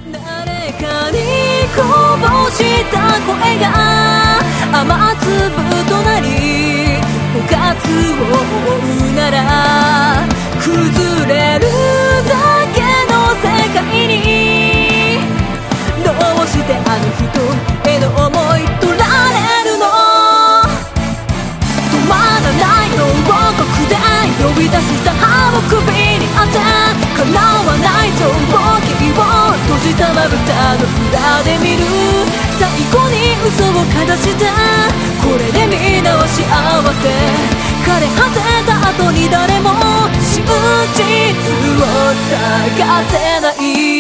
誰かにこぼした声が雨粒となりおかずを追うなら崩れるだけの世界にどうしてあの人への思い取られるの止まらないの母国で呼び出した歯を首に当て叶わない情報機を閉じたまぶたの裏で見る最後に嘘をかざしてこれでみんなは幸せ枯れ果てた後に誰も真実を探せない